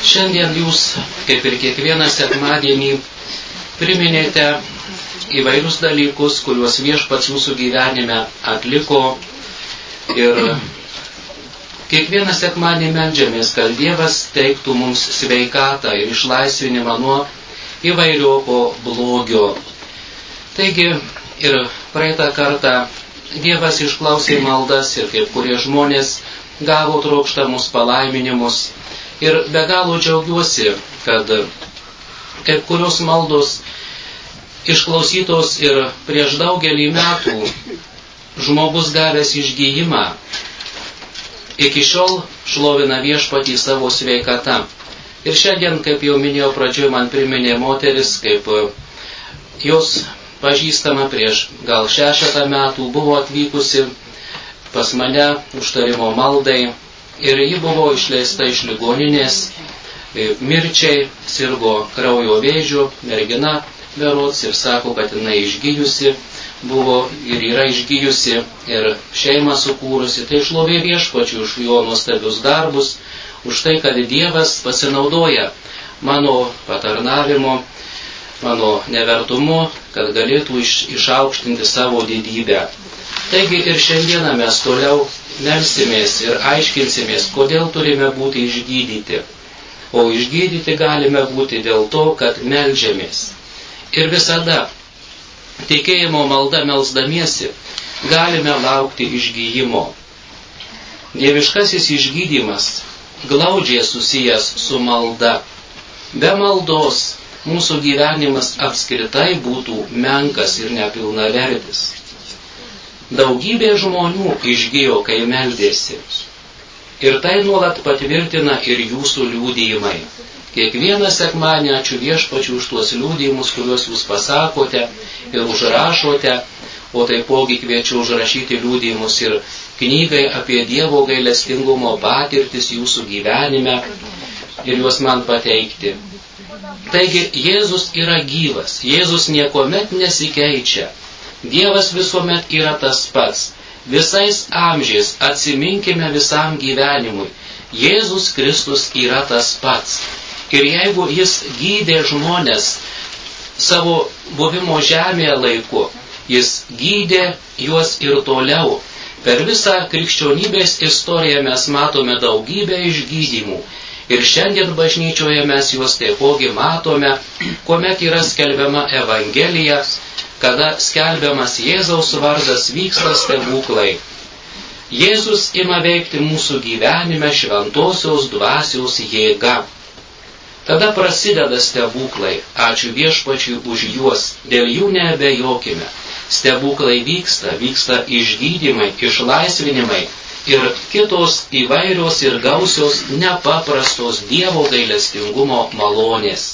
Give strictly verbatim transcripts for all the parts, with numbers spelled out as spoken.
Šiandien jūs, kaip ir kiekvieną sekmadienį, priminėte įvairius dalykus, kuriuos Viešpats jūsų gyvenime atliko. Ir kiekvieną sekmadienį meldžiamės, kad Dievas teiktų mums sveikatą ir išlaisvinimą nuo įvairiopo blogio. Taigi ir praeitą kartą Dievas išklausė maldas ir kaip kurie žmonės gavo trokštamus palaiminimus. Ir be galo džiaugiuosi, kad kaip kurios maldos išklausytos ir prieš daugelį metų žmogus gavęs išgijimą iki šiol šlovina Viešpatį savo sveikatą. Ir šiandien, kaip jau minėjau pradžioje, man priminė moteris, kaip jos pažįstama prieš gal šešetą metų buvo atvykusi pas mane užtarimo maldai. Ir ji buvo išleista iš ligoninės, mirčiai, sirgo kraujo vėžiu, mergina berods ir sako, kad jinai išgyjusi buvo ir yra išgyjusi ir šeimą sukūrusi. Tai šlovė Viešpačiui už jo nuostabius darbus, už tai, kad Dievas pasinaudoja mano patarnavimu, mano nevertumu, kad galėtų iš, išaukštinti savo didybę. Taigi ir šiandieną mes toliau melsimės ir aiškinsimės, kodėl turime būti išgydyti. O išgydyti galime būti dėl to, kad meldžiamės. Ir visada tikėjimo malda melsdamiesi galime laukti išgyjimo. Dieviškasis išgydymas glaudžiai susijęs su malda. Be maldos mūsų gyvenimas apskritai būtų menkas ir nepilnavertis. Daugybė žmonių išgijo, kai meldėsi. Ir tai nuolat patvirtina ir jūsų liudijimai. Kiekvieną sekmadienį ačiū Viešpačiui už tuos liudijimus, kuriuos jūs pasakote ir užrašote, o taipogi kviečiu užrašyti liudijimus ir knygai apie Dievo gailestingumo patirtis jūsų gyvenime ir juos man pateikti. Taigi Jėzus yra gyvas, Jėzus niekuomet nesikeičia. Dievas visuomet yra tas pats. Visais amžiais atsiminkime visam gyvenimui. Jėzus Kristus yra tas pats. Ir jeigu jis gydė žmonės savo buvimo žemėje laiku, jis gydė juos ir toliau. Per visą krikščionybės istoriją mes matome daugybę išgydymų. Ir šiandien bažnyčioje mes juos taipogi matome, kuomet yra skelbiama Evangelija, kada skelbiamas Jėzaus vardas vyksta stebuklai. Jėzus ima veikti mūsų gyvenime šventosios dvasios jėga. Tada prasideda stebuklai. Ačiū Viešpačiui už juos, dėl jų neabejokime. Stebuklai vyksta, vyksta išgydymai, išlaisvinimai ir kitos įvairios ir gausios nepaprastos Dievo gailestingumo malonės.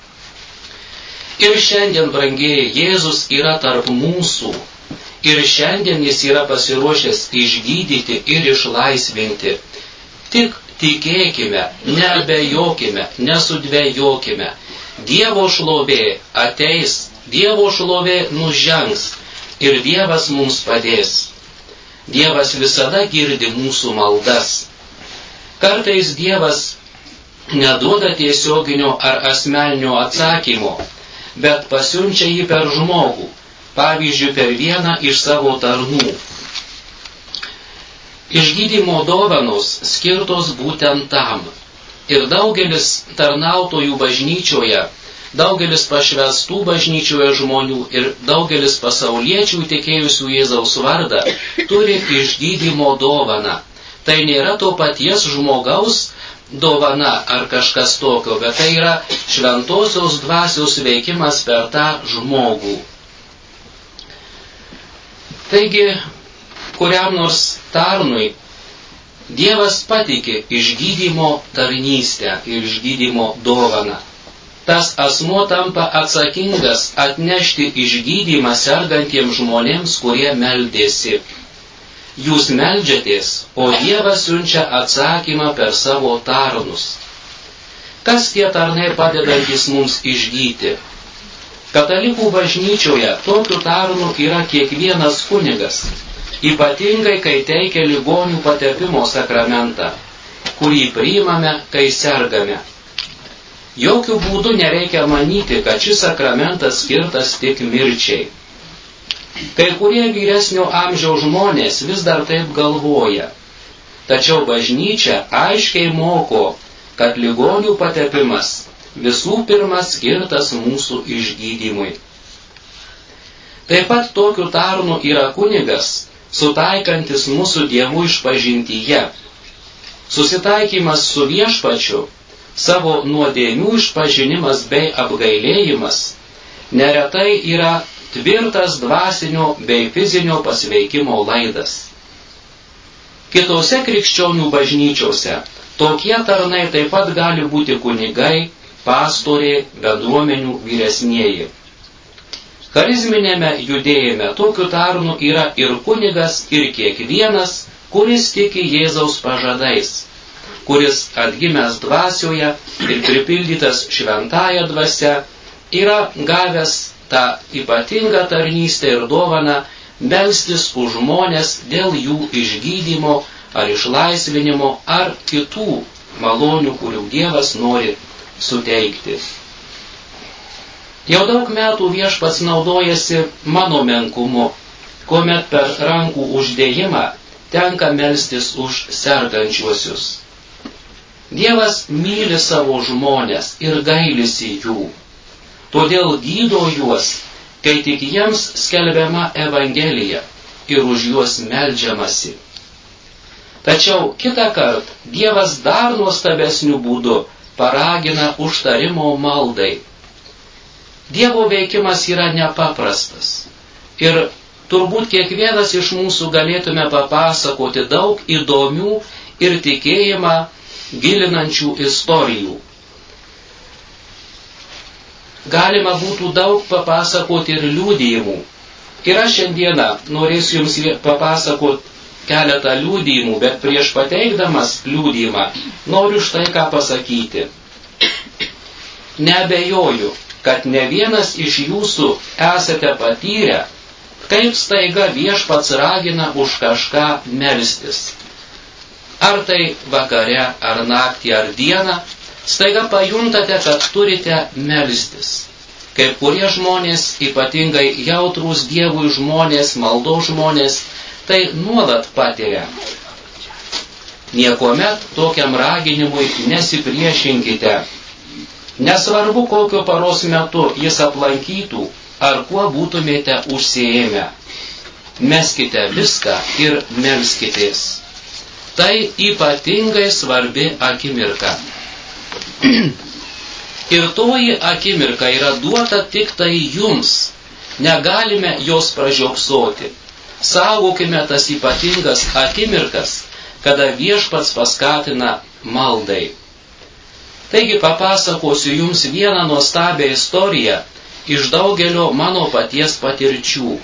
Ir šiandien, brangieji, Jėzus yra tarp mūsų. Ir šiandien jis yra pasiruošęs išgydyti ir išlaisvinti. Tik tikėkime, neabejokime, nesudvejokime. Dievo šlovė ateis, Dievo šlovė nužengs ir Dievas mums padės. Dievas visada girdi mūsų maldas. Kartais Dievas neduoda tiesioginio ar asmeninio atsakymo, bet pasiunčia jį per žmogų, pavyzdžiui, per vieną iš savo tarnų. Išgydymo dovanos skirtos būtent tam. Ir daugelis tarnautojų bažnyčioje, daugelis pašvęstų bažnyčioje žmonių ir daugelis pasauliečių tikėjusių Jėzaus vardą turi išgydymo dovaną. Tai nėra to paties žmogaus dovana ar kažkas tokio, bet tai yra šventosios dvasios veikimas per tą žmogų. Taigi, kuriam nors tarnui Dievas pateikė išgydymo tarnystę ir išgydymo dovaną. Tas asmuo tampa atsakingas atnešti išgydymą sergantiems žmonėms, kurie meldėsi. Jūs meldžiatės, o Dievas siunčia atsakymą per savo tarnus. Kas tie tarnai padedantis mums išgyti? Katalikų bažnyčioje tokių tarnų yra kiekvienas kunigas, ypatingai kai teikia ligonių patepimo sakramentą, kurį priimame, kai sergame. Jokių būdų nereikia manyti, kad šis sakramentas skirtas tik mirčiai. Kai kurie vyresnio amžiaus žmonės vis dar taip galvoja. Tačiau bažnyčia aiškiai moko, kad ligonių patepimas visų pirma skirtas mūsų išgydymui. Taip pat tokiu tarnu yra kunigas, sutaikantis mūsų Dievu išpažintyje. Susitaikymas su Viešpačiu, savo nuodėmių išpažinimas bei apgailėjimas neretai yra tvirtas dvasinio bei fizinio pasveikimo laidas. Kitose krikščionių bažnyčiose tokie tarnai taip pat gali būti kunigai, pastoriai, bendruomenių vyresnieji. Charizminėme judėjime tokiu tarnu yra ir kunigas, ir kiekvienas, kuris tiki Jėzaus pažadais, kuris atgimęs dvasioje ir pripildytas šventąja dvasia yra gavęs tą ypatingą tarnystę ir dovaną melstis už žmones dėl jų išgydymo ar išlaisvinimo ar kitų malonių, kurių Dievas nori suteikti. Jau daug metų Viešpats naudojasi mano menkumu, kuomet per rankų uždėjimą tenka melstis už sergančiuosius. Dievas myli savo žmones ir gailisi jų, todėl gydo juos, kai tik jiems skelbiama Evangelija ir už juos meldžiamasi. Tačiau kitą kartą Dievas dar nuostabesniu būdu paragina užtarimo maldai. Dievo veikimas yra nepaprastas ir turbūt kiekvienas iš mūsų galėtume papasakoti daug įdomių ir tikėjimą gilinančių istorijų. Galima būtų daug papasakoti ir liudijimų. Ir aš šiandieną norėsiu jums papasakoti keletą liudijimų, bet prieš pateikdamas liudijimą noriu štai ką pasakyti. Neabejoju, kad ne vienas iš jūsų esate patyrę, kaip staiga Viešpats ragina už kažką melstis. Ar tai vakare, ar naktį, ar dieną, staiga pajuntate, kad turite melstis. Kaip kurie žmonės, ypatingai jautrūs Dievui žmonės, maldos žmonės, tai nuolat patiria. Niekuomet tokiam raginimui nesipriešinkite. Nesvarbu, kokio paros metu jis aplankytų, ar kuo būtumėte užsiėmę. Meskite viską ir melskitės. Tai ypatingai svarbi akimirka. Ir toji akimirka yra duota tik tai jums. Negalime jos pražiopsoti. Saugokime tas ypatingas akimirkas, kada Viešpats paskatina maldai. Taigi papasakosiu jums vieną nuostabią istoriją iš daugelio mano paties patirčių.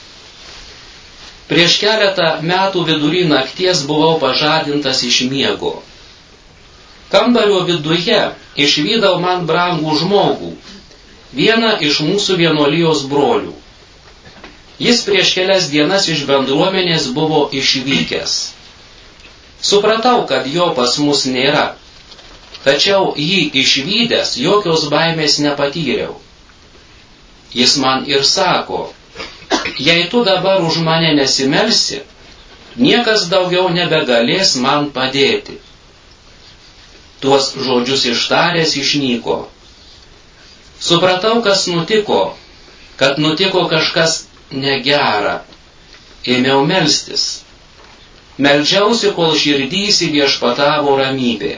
Prieš keletą metų vidury nakties buvau pažadintas iš miego. Kambario viduje išvydau man brangų žmogų, vieną iš mūsų vienuolijos brolių. Jis prieš kelias dienas iš bendruomenės buvo išvykęs. Supratau, kad jo pas mus nėra. Tačiau jį išvydęs jokios baimės nepatyriau. Jis man ir sako, jei tu dabar už mane nesimelsi, niekas daugiau nebegalės man padėti. Tuos žodžius ištaręs išnyko. Supratau, kas nutiko, kad nutiko kažkas negera. Ėmiau melstis. Meldžiausi, kol širdį įsiviešpatavo ramybė.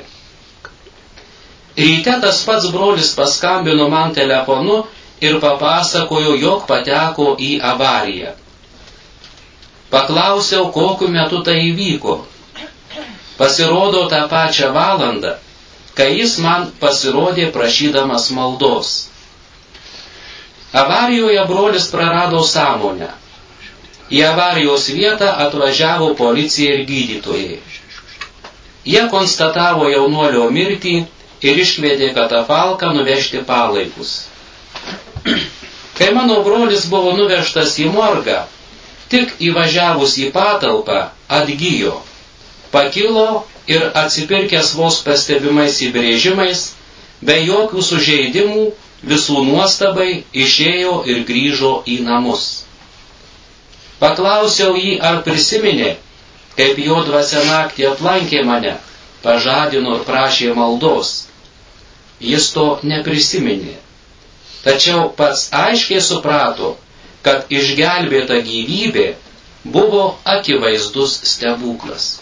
Ryte tas pats brolis paskambino man telefonu ir papasakojo, jog pateko į avariją. Paklausiau, kokiu metu tai įvyko. Pasirodo tą pačią valandą, kai jis man pasirodė prašydamas maldos. Avarijoje brolis prarado sąmonę. Į avarijos vietą atvažiavo policija ir gydytojai. Jie konstatavo jaunuolio mirtį ir iškvietė katafalką nuvežti palaikus. Kai mano brolis buvo nuvežtas į morgą, tik įvažiavus į patalpą atgijo, pakilo ir atsipirkęs vos pastebimais įbrėžimais, be jokių sužeidimų, visų nuostabai išėjo ir grįžo į namus. Paklausiau jį, ar prisiminė, kaip jo dvasia naktį aplankė mane, pažadino ir prašė maldos. Jis to neprisiminė. Tačiau pats aiškiai suprato, kad išgelbėta gyvybė buvo akivaizdus stebuklas.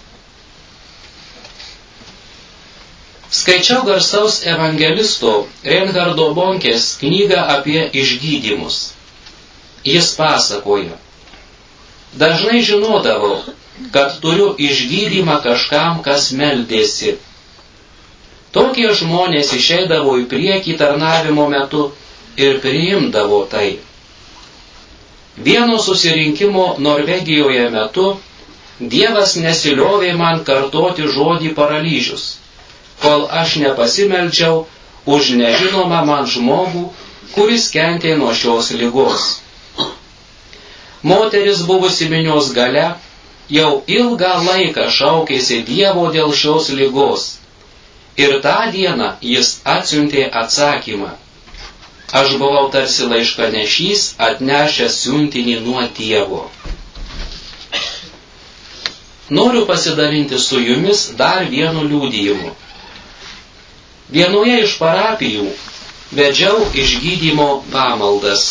Skaičiau garsaus evangelisto Reinhardo Bonkės knygą apie išgydymus. Jis pasakoja: dažnai žinodavau, kad turiu išgydymą kažkam, kas meldėsi. Tokie žmonės išeidavo į priekį tarnavimo metu ir priimdavo tai. Vieno susirinkimo Norvegijoje metu Dievas nesiliovė man kartoti žodį paralyžius, kol aš nepasimeldžiau už nežinomą man žmogų, kuris kentė nuo šios ligos. Moteris buvusi minios gale jau ilgą laiką šaukėsi Dievo dėl šios ligos, ir tą dieną jis atsiuntė atsakymą. Aš buvau tarsi laiškanešys, atnešęs siuntinį nuo Dievo. Noriu pasidalinti su jumis dar vienu liudijimu. Vienoje iš parapijų vedžiau išgydymo pamaldas.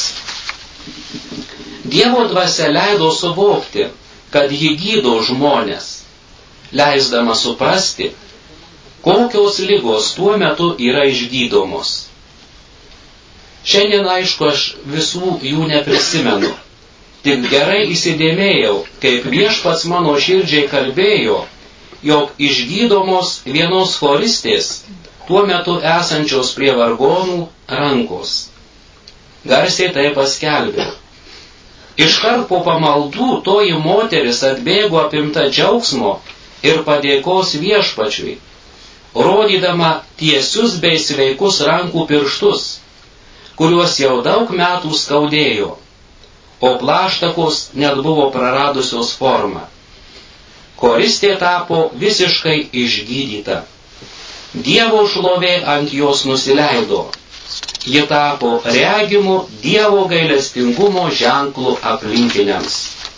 Dievo dvasia leido suvokti, kad ji gydo žmonės, leisdama suprasti, kokios ligos tuo metu yra išgydomos. Šiandien, aišku, aš visų jų neprisimenu, tik gerai įsidėmėjau, kaip viešpats mano širdžiai kalbėjo, jog išgydomos vienos choristės, tuo metu esančios prie vargonų rankos. Garsiai tai paskelbė. Iškart po pamaldų toji moteris atbėgo apimta džiaugsmo ir padėkos viešpačiui, rodydama tiesius bei sveikus rankų pirštus, kuriuos jau daug metų skaudėjo, o plaštakos net buvo praradusios formą. Choristė tapo visiškai išgydyta. Dievo šlovė ant jos nusileido. Ji tapo regimu Dievo gailestingumo ženklu aplinkiniams.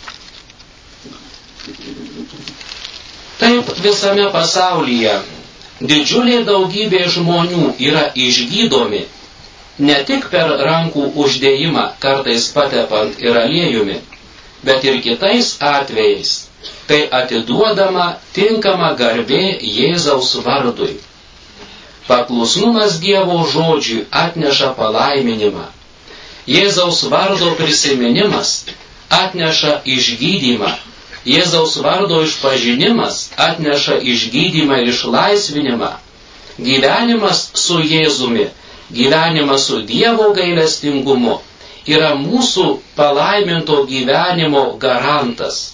Taip visame pasaulyje didžiulė daugybė žmonių yra išgydomi, ne tik per rankų uždėjimą, kartais patepant ir aliejumi, bet ir kitais atvejais, kai atiduodama tinkama garbė Jėzaus vardui. Paklusnumas Dievo žodžiui atneša palaiminimą. Jėzaus vardo prisiminimas atneša išgydymą. Jėzaus vardo išpažinimas atneša išgydymą ir išlaisvinimą. Gyvenimas su Jėzumi, gyvenimas su Dievo gailestingumu yra mūsų palaiminto gyvenimo garantas.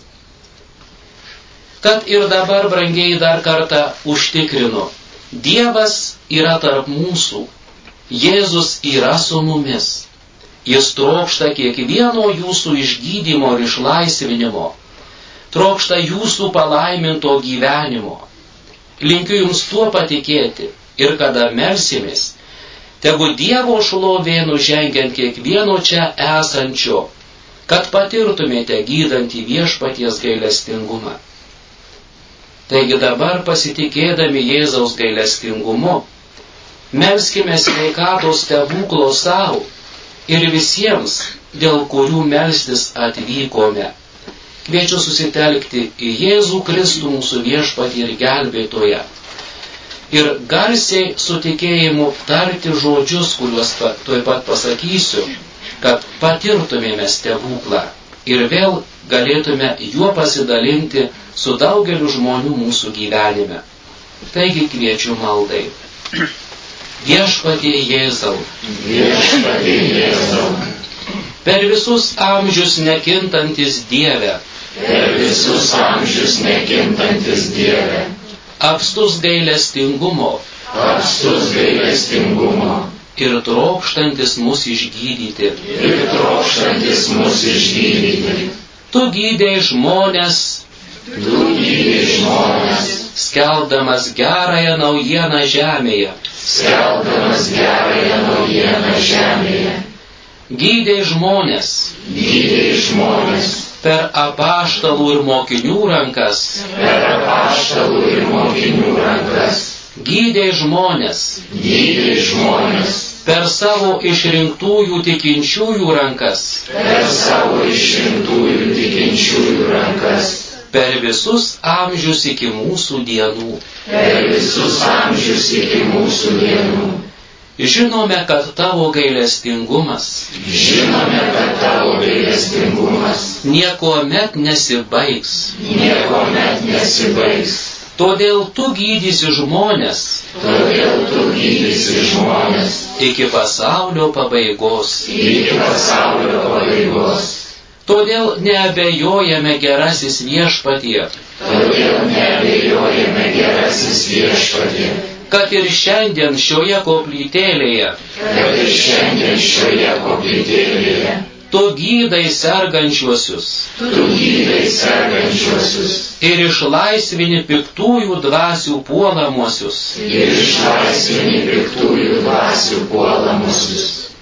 Kad ir dabar, brangiai, dar kartą užtikrinu, Dievas yra tarp mūsų, Jėzus yra su mumis. Jis trokšta kiekvieno jūsų išgydymo ir išlaisvinimo, trokšta jūsų palaiminto gyvenimo. Linkiu jums tuo patikėti ir kada melsimės, tegu Dievo šlovė nužengiant kiekvieno čia esančio, kad patirtumėte gydantį viešpaties gailestingumą. Taigi dabar, pasitikėdami Jėzaus gailestingumu, melskime sveikatos stebuklo savo ir visiems, dėl kurių melstis atvykome. Kviečiu susitelkti į Jėzų Kristų, mūsų viešpatį ir gelbėtoją, ir garsiai su tikėjimu tarti žodžius, kuriuos tuoj pat pasakysiu, kad patirtumėme stebuklą ir vėl galėtume juo pasidalinti su daugeliu žmonių mūsų gyvenime. Taigi kviečiu maldai. Viešpatie Jėzau, Viešpatie Jėzau, per visus amžius nekintantis Dieve, per visus amžius nekintantis Dieve, apstus gailestingumo, apstus gailestingumo ir trokštantis mus išgydyti. ir trokštantis mus išgydyti. Tu gydei žmonės, Tu gydei žmonės skelbdamas gerąją naujieną žemėje. Skelbdamas gerąją naujieną žemėje. Gydei žmonės. Gydei žmonės. Per apaštalų ir mokinių rankas. Per apaštalų ir mokinių rankas. Gydei žmonės. Gydei žmonės. Per savo išrinktųjų tikinčiųjų rankas. Per savo išrinktųjų tikinčiųjų rankas. Per visus amžius iki mūsų dienų. Per visus amžius iki mūsų dienų. Žinome, kad tavo gailestingumas. Žinome, kad tavo gailestingumas. Niekuomet nesibaigs. Niekuomet nesibaigs. Todėl tu gydysi žmonės. Todėl tu gydysi žmonės. Iki pasaulio pabaigos. Iki pasaulio pabaigos. Todėl neabejojame gerasis viešpatie. Todėl neabejojame gerasis viešpatie. Kad ir šiandien šioje koplytėlėje. Kad ir šiandien šioje koplytėlėje. Tu gydai sergančiuosius. Tu gydai sergančiuosius. Ir išlaisvini piktųjų dvasių puolamuosius. Ir išlaisvini piktųjų dvasių puolamuosius.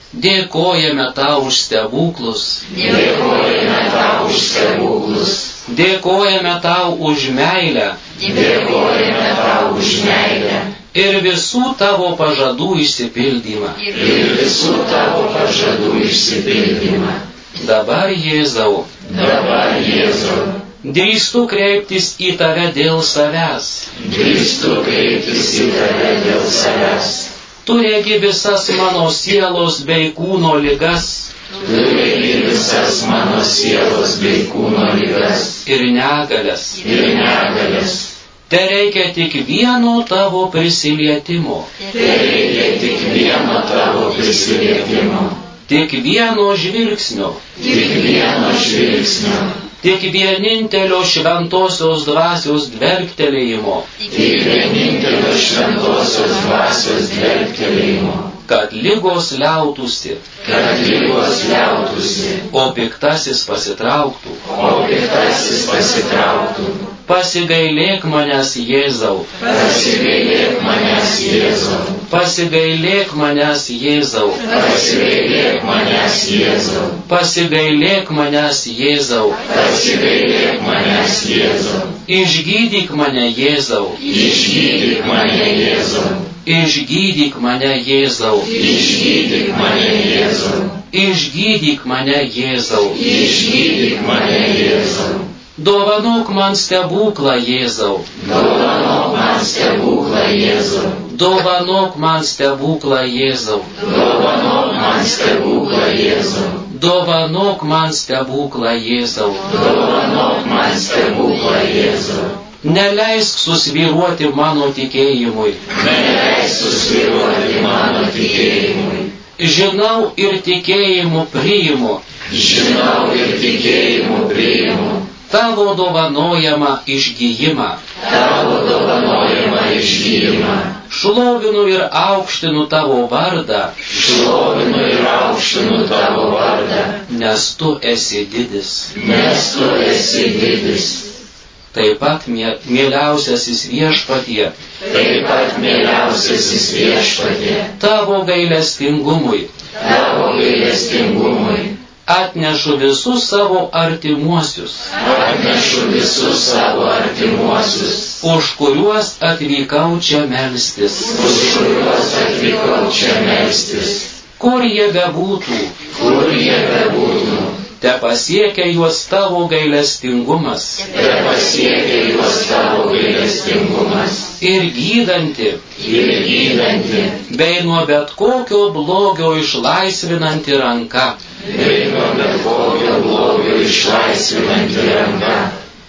Dėkojame tau už stebuklus. Dėkojame tau už stebuklus. Dėkojame tau už meilę. Dėkojame tau už meilę. Ir visų tavo pažadų išsipildymą. Ir visų tavo pažadų išsipildymą. Dabar, Jėzau. Dabar, Jėzau. Drįstu kreiptis į tave dėl savęs. Drįstu kreiptis į tave dėl savęs. Tu regi visas mano sielos bei kūno ligas. Tu regi visas mano sielos bei kūno ligas. Ir negalias. Ir negalias. Te reikia tik vieno tavo prisilietimo. Te reikia tik vieno tavo prisilietimo. Tik vieno žvilgsnio. Tik vieno žvilgsnio. Tik vienintelio šventosios dvasios dvelktelėjimo. Tik vienintelio šventosios dvasios dvelktelėjimo. Kad ligos liautųsi. Kad ligos liautųsi. O piktasis pasitrauktų. O piktasis pasitrauktų. Pasigailėk manęs, Jėzau. Pasigailėk manęs, Jėzau. Pasigailėk manęs, Jėzau. Pasigailėk manęs, Jėzau. Pasigailėk manęs, Jėzau. Pasigailėk manęs, Jėzau. Išgydyk mane, Jėzau. Išgydyk mane, Jėzau. Išgydyk mane, Jėzau. Išgydyk mane, Jėzau. Išgydyk mane, Jėzau. Išgydyk mane, Jėzau. Dovanok man stebuklą, Jėzau. Dovanok man stebuklą, Jėzau. Dovanok man stebuklą, Jėzau. Dovanok man stebuklą, Jėzau. Dovanok man stebuklą, Jėzau. Dovanok man stebuklą, Jėzau. Neleisk susvyruoti mano tikėjimui. Neleisk susvyruoti mano tikėjimui. Žinau ir tikėjimu priimu. Žinau ir tikėjimu priimu. Tavo dovanojamą išgyjimą. Tavo dovanojamą išgyjimą. Šlovinu ir aukštinu tavo vardą. Šlovinu ir aukštinu tavo vardą. Nes tu esi didis. Nes tu esi didis. Taip pat mieliausiasis viešpatie. Taip pat mieliausiasis viešpatie. Tavo gailestingumui. Tavo gailestingumui. Atnešu visus savo artimuosius. Atnešu visus savo artimuosius. Už kuriuos atvykau čia melstis. Už kuriuos atvykau čia melstis. Kur jie bebūtų. Kur jie bebūtų. Te pasiekia juos tavo gailestingumas. Te pasiekia juos tavo gailestingumas. Ir gydanti. Ir gydanti. Bei nuo bet kokio blogio išlaisvinanti ranka. Bei nuo bet kokio blogio išlaisvinanti ranka.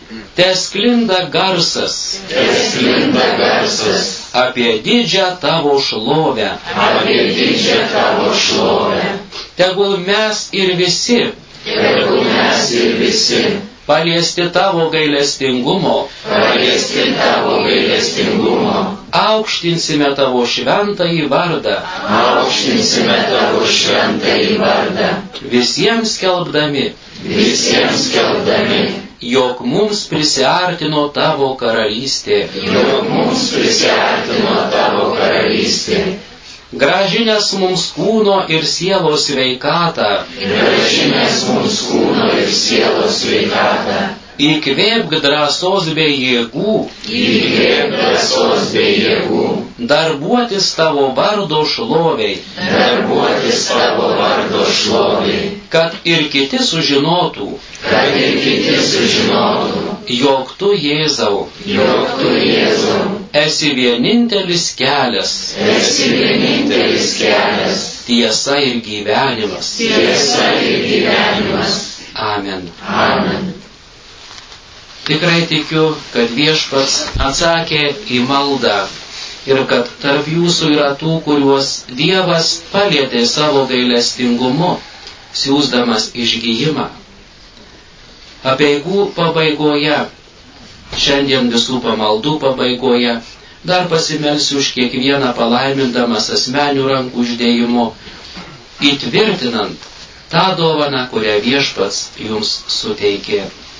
Te sklinda garsas. Te sklinda garsas. Apie didžią tavo šlovę. Apie didžią tavo šlovę. Tegul mes ir visi. Tegul mes ir visi. Paliesti tavo gailestingumo. Paliesti tavo gailestingumo. Aukštinsime tavo šventąjį vardą. Aukštinsime tavo šventąjį vardą. Visiems skelbdami. Visiems skelbdami. jog mums prisiartino tavo karalystė, jog mums prisiartino tavo karalystė. Gražinęs mums kūno ir sielos sveikatą, Gražinęs mums kūno ir sielos sveikatą. Įkvėpk drąsos bei jėgų, Įkvėpk drąsos bei jėgų. Darbuotis tavo vardo šloviai, Darbuotis tavo vardo šloviai. Kad ir kiti sužinotų, Kad ir kiti sužinotų, jog tu, Jėzau, jog tu, Jėzau, esi vienintelis kelias, esi vienintelis kelias, tiesa ir gyvenimas. tiesa ir gyvenimas. Amen. Amen. Tikrai tikiu, kad Viešpats atsakė į maldą ir kad tarp jūsų yra tų, kuriuos Dievas palietė savo gailestingumu, siųsdamas išgijimą. Apeigų pabaigoje, šiandien visų pamaldų pabaigoje, dar pasimelsiu už kiekvieną palaimindamas asmenių rankų uždėjimu, įtvirtinant tą dovaną, kurią Viešpats jums suteikė.